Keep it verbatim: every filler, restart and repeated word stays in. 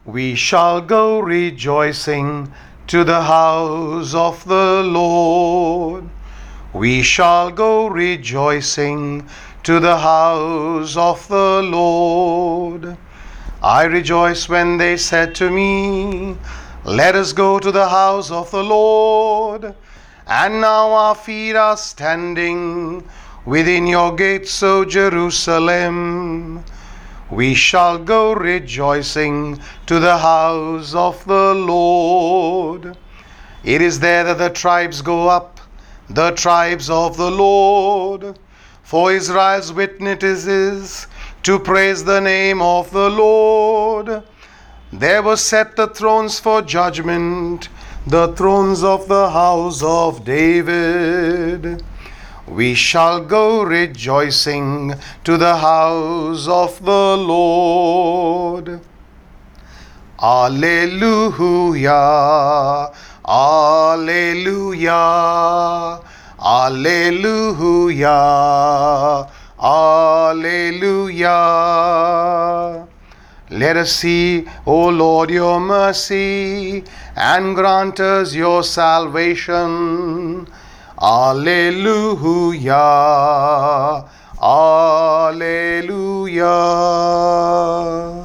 We shall go rejoicing to the house of the Lord. We shall go rejoicing to the house of the Lord. I rejoiced when they said to me, let us go to the house of the Lord. And now our feet are standing within your gates, O Jerusalem. We shall go rejoicing to the house of the Lord. It is there that the tribes go up, the tribes of the Lord. For Israel's witnesses to praise the name of the Lord. There were set the thrones for judgment, the thrones of the house of David. We shall go rejoicing to the house of the Lord. Alleluia, alleluia, alleluia, alleluia. Let us see, O Lord, your mercy, and grant us your salvation. Alleluia, alleluia.